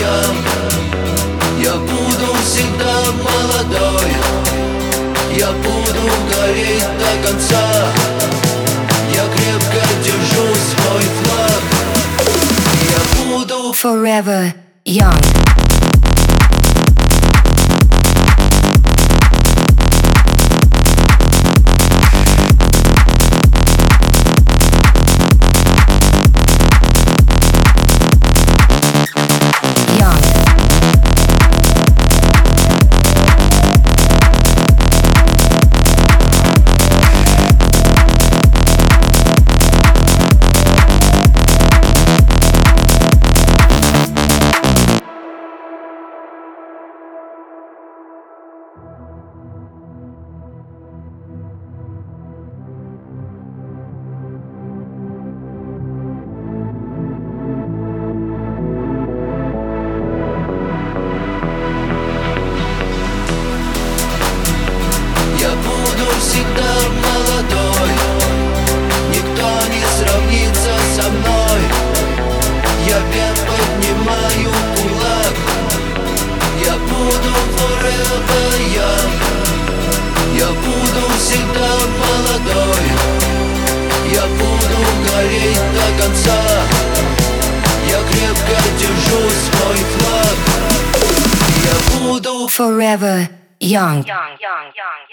ям. Я буду всегда молодой, я буду гореть до конца. Я крепко держу свой флаг, я буду forever young. всегда молодой, никто не сравнится со мной. Я вверх поднимаю кулак, я буду forever young. Я буду всегда молодой, я буду гореть до конца. Я крепко держу свой флаг, я буду forever young.